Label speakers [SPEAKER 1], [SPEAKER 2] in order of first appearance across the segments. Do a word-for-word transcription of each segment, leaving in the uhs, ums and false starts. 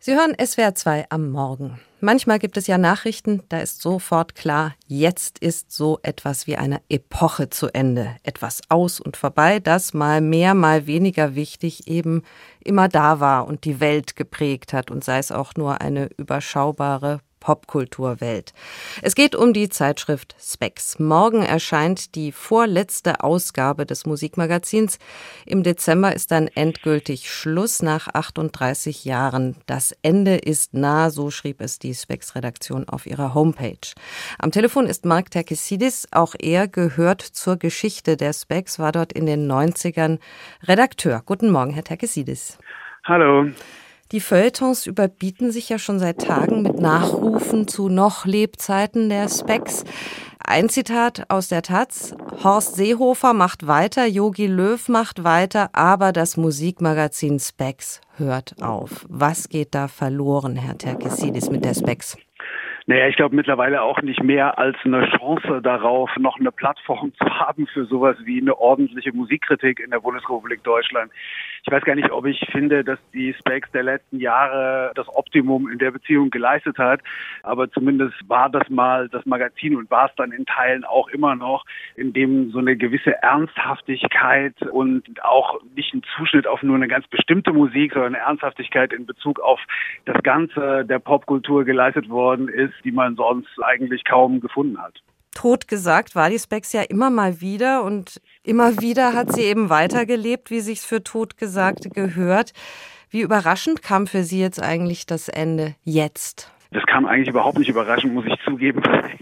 [SPEAKER 1] Sie hören S W R zwei am Morgen. Manchmal gibt es ja Nachrichten, da ist sofort klar, jetzt ist so etwas wie eine Epoche zu Ende. Etwas aus und vorbei, das mal mehr, mal weniger wichtig eben immer da war und die Welt geprägt hat und sei es auch nur eine überschaubare Popkulturwelt. Es geht um die Zeitschrift Spex. Morgen erscheint die vorletzte Ausgabe des Musikmagazins. Im Dezember ist dann endgültig Schluss nach achtunddreißig Jahren. Das Ende ist nah, so schrieb es die Spex-Redaktion auf ihrer Homepage. Am Telefon ist Mark Terkesidis. Auch er gehört zur Geschichte der Spex, war dort in den neunzigern Redakteur. Guten Morgen, Herr Terkesidis.
[SPEAKER 2] Hallo.
[SPEAKER 1] Die Feuilletons überbieten sich ja schon seit Tagen mit Nachrufen zu noch Lebzeiten der Spex. Ein Zitat aus der Taz: Horst Seehofer macht weiter, Jogi Löw macht weiter, aber das Musikmagazin Spex hört auf. Was geht da verloren, Herr Terkesidis, mit der Spex?
[SPEAKER 2] Naja, ich glaube mittlerweile auch nicht mehr als eine Chance darauf, noch eine Plattform zu haben für sowas wie eine ordentliche Musikkritik in der Bundesrepublik Deutschland. Ich weiß gar nicht, ob ich finde, dass die Spex der letzten Jahre das Optimum in der Beziehung geleistet hat, aber zumindest war das mal das Magazin und war es dann in Teilen auch immer noch, in dem so eine gewisse Ernsthaftigkeit und auch nicht ein Zuschnitt auf nur eine ganz bestimmte Musik, sondern eine Ernsthaftigkeit in Bezug auf das Ganze der Popkultur geleistet worden ist, die man sonst eigentlich kaum gefunden hat.
[SPEAKER 1] Totgesagt war die Spex ja immer mal wieder und immer wieder hat sie eben weitergelebt, wie sich's für Totgesagte gehört. Wie überraschend kam für Sie jetzt eigentlich das Ende jetzt?
[SPEAKER 2] Das kam eigentlich überhaupt nicht überraschend, muss ich zugeben.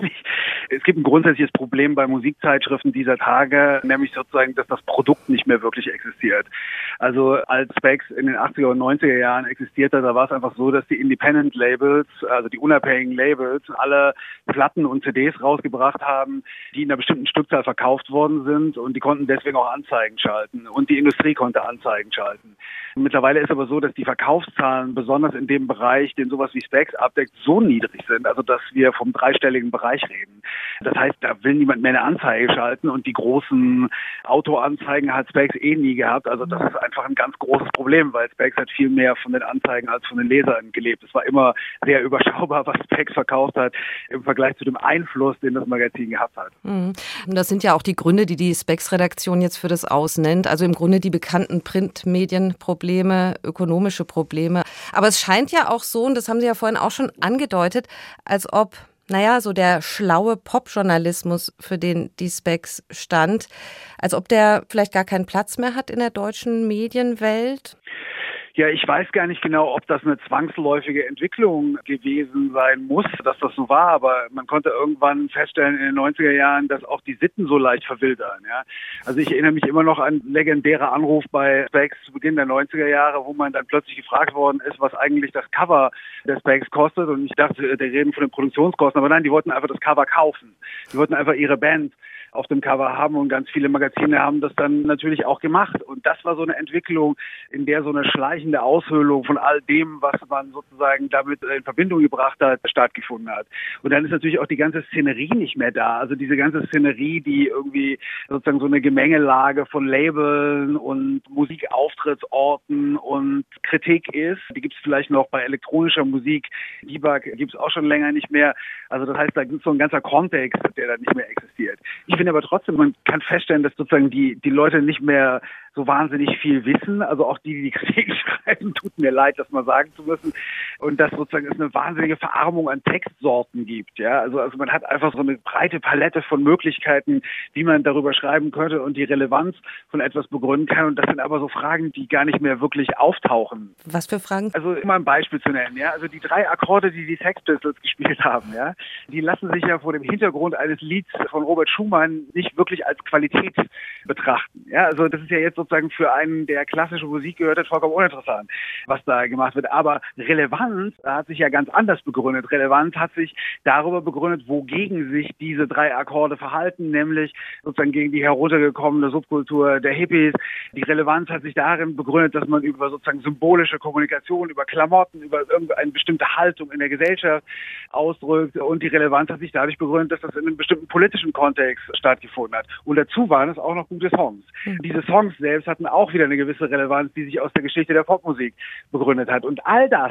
[SPEAKER 2] Es gibt ein grundsätzliches Problem bei Musikzeitschriften dieser Tage, nämlich sozusagen, dass das Produkt nicht mehr wirklich existiert. Also als Spex in den achtziger und neunziger Jahren existierte, da war es einfach so, dass die Independent Labels, also die unabhängigen Labels, alle Platten und C Ds rausgebracht haben, die in einer bestimmten Stückzahl verkauft worden sind und die konnten deswegen auch Anzeigen schalten und die Industrie konnte Anzeigen schalten. Mittlerweile ist aber so, dass die Verkaufszahlen, besonders in dem Bereich, den sowas wie Spex abdeckt, so niedrig sind, also dass wir vom dreistelligen Bereich reden. Das heißt, da will niemand mehr eine Anzeige schalten und die großen Autoanzeigen hat Spex eh nie gehabt. Also das ist einfach ein ganz großes Problem, weil Spex hat viel mehr von den Anzeigen als von den Lesern gelebt. Es war immer sehr überschaubar, was Spex verkauft hat im Vergleich zu dem Einfluss, den das Magazin gehabt hat.
[SPEAKER 1] Mhm. Das sind ja auch die Gründe, die die Spex-Redaktion jetzt für das Aus nennt. Also im Grunde die bekannten Printmedienprobleme, ökonomische Probleme. Aber es scheint ja auch so, und das haben Sie ja vorhin auch schon angedeutet, als ob, naja, so der schlaue Popjournalismus, für den die Spex stand, als ob der vielleicht gar keinen Platz mehr hat in der deutschen Medienwelt.
[SPEAKER 2] Ja, ich weiß gar nicht genau, ob das eine zwangsläufige Entwicklung gewesen sein muss, dass das so war, aber man konnte irgendwann feststellen in den neunziger Jahren, dass auch die Sitten so leicht verwildern. Ja? Also ich erinnere mich immer noch an legendäre Anruf bei Spex zu Beginn der neunziger Jahre, wo man dann plötzlich gefragt worden ist, was eigentlich das Cover der Spex kostet, und ich dachte, die reden von den Produktionskosten, aber nein, die wollten einfach das Cover kaufen. Die wollten einfach ihre Band auf dem Cover haben und ganz viele Magazine haben das dann natürlich auch gemacht. Und das war so eine Entwicklung, in der so eine schleichende Aushöhlung von all dem, was man sozusagen damit in Verbindung gebracht hat, stattgefunden hat. Und dann ist natürlich auch die ganze Szenerie nicht mehr da. Also diese ganze Szenerie, die irgendwie sozusagen so eine Gemengelage von Labeln und Musikauftrittsorten und Kritik ist, die gibt es vielleicht noch bei elektronischer Musik. Debug gibt es auch schon länger nicht mehr. Also das heißt, da gibt es so ein ganzer Kontext, der da nicht mehr existiert. Ich finde aber trotzdem, man kann feststellen, dass sozusagen die, die Leute nicht mehr so wahnsinnig viel wissen. Also auch die, die die Kritik schreiben, tut mir leid, das mal sagen zu müssen. Und dass sozusagen es eine wahnsinnige Verarmung an Textsorten gibt. Ja, also, also man hat einfach so eine breite Palette von Möglichkeiten, wie man darüber schreiben könnte und die Relevanz von etwas begründen kann. Und das sind aber so Fragen, die gar nicht mehr wirklich auftauchen.
[SPEAKER 1] Was für Fragen?
[SPEAKER 2] Also immer ein Beispiel zu nennen. Ja, also die drei Akkorde, die die Sex Pistols gespielt haben, ja, die lassen sich ja vor dem Hintergrund eines Lieds von Robert Schumann nicht wirklich als Qualität betrachten. Ja, also das ist ja jetzt sozusagen für einen, der klassische Musik gehört hat, vollkommen uninteressant, was da gemacht wird. Aber Relevanz hat sich ja ganz anders begründet. Relevanz hat sich darüber begründet, wogegen sich diese drei Akkorde verhalten, nämlich sozusagen gegen die heruntergekommene Subkultur der Hippies. Die Relevanz hat sich darin begründet, dass man über sozusagen symbolische Kommunikation, über Klamotten, über irgendeine bestimmte Haltung in der Gesellschaft ausdrückt. Und die Relevanz hat sich dadurch begründet, dass das in einem bestimmten politischen Kontext stattgefunden hat. Und dazu waren es auch noch gute Songs. Mhm. Diese Songs selbst hatten auch wieder eine gewisse Relevanz, die sich aus der Geschichte der Popmusik begründet hat. Und all das, also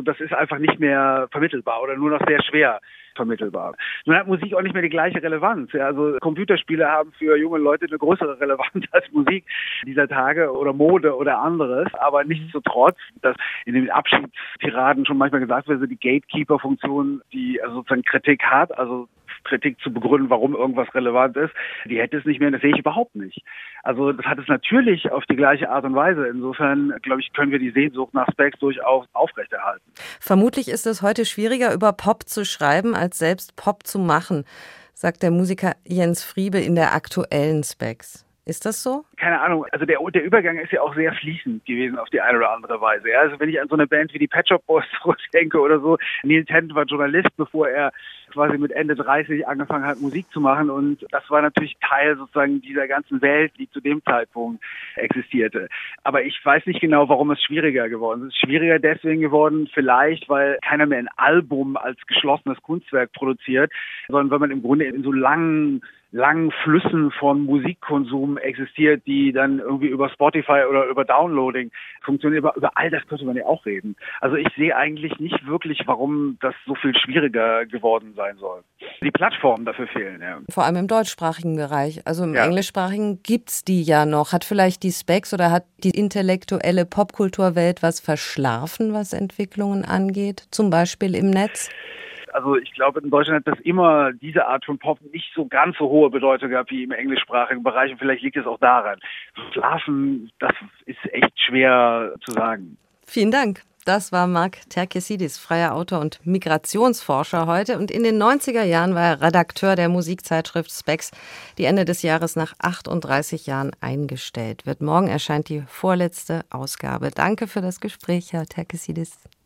[SPEAKER 2] und das ist einfach nicht mehr vermittelbar oder nur noch sehr schwer vermittelbar. Nun hat Musik auch nicht mehr die gleiche Relevanz. Ja, also Computerspiele haben für junge Leute eine größere Relevanz als Musik dieser Tage oder Mode oder anderes. Aber nichtsdestotrotz, dass in den Abschiedstiraden schon manchmal gesagt wird, die Gatekeeper-Funktion, die also sozusagen Kritik hat, also Kritik zu begründen, warum irgendwas relevant ist, die hätte es nicht mehr, das sehe ich überhaupt nicht. Also das hat es natürlich auf die gleiche Art und Weise. Insofern, glaube ich, können wir die Sehnsucht nach Spex durchaus aufrechterhalten.
[SPEAKER 1] Vermutlich ist es heute schwieriger, über Pop zu schreiben, als selbst Pop zu machen, sagt der Musiker Jens Friebe in der aktuellen Spex. Ist das so?
[SPEAKER 2] Keine Ahnung, also der, der Übergang ist ja auch sehr fließend gewesen auf die eine oder andere Weise. Ja, also wenn ich an so eine Band wie die Pet Shop Boys zurückdenke oder so, Neil Tennant war Journalist, bevor er quasi mit Ende dreißig angefangen hat, Musik zu machen, und das war natürlich Teil sozusagen dieser ganzen Welt, die zu dem Zeitpunkt existierte. Aber ich weiß nicht genau, warum es schwieriger geworden ist. Es ist schwieriger deswegen geworden, vielleicht, weil keiner mehr ein Album als geschlossenes Kunstwerk produziert, sondern weil man im Grunde in so langen langen Flüssen von Musikkonsum existiert, die dann irgendwie über Spotify oder über Downloading funktionieren. Über, über all das könnte man ja auch reden. Also ich sehe eigentlich nicht wirklich, warum das so viel schwieriger geworden sein soll. Die Plattformen dafür fehlen, ja.
[SPEAKER 1] Vor allem im deutschsprachigen Bereich. Also im
[SPEAKER 2] ja.
[SPEAKER 1] englischsprachigen gibt's die ja noch. Hat vielleicht die Spex oder hat die intellektuelle Popkulturwelt was verschlafen, was Entwicklungen angeht? Zum Beispiel im Netz?
[SPEAKER 2] Also ich glaube, in Deutschland hat das immer diese Art von Pop nicht so ganz so hohe Bedeutung gehabt wie im englischsprachigen Bereich. Und vielleicht liegt es auch daran. Schlafen, das ist echt schwer zu sagen.
[SPEAKER 1] Vielen Dank. Das war Mark Terkesidis, freier Autor und Migrationsforscher heute. Und in den neunziger Jahren war er Redakteur der Musikzeitschrift Spex, die Ende des Jahres nach achtunddreißig Jahren eingestellt wird. Morgen erscheint die vorletzte Ausgabe. Danke für das Gespräch, Herr Terkesidis.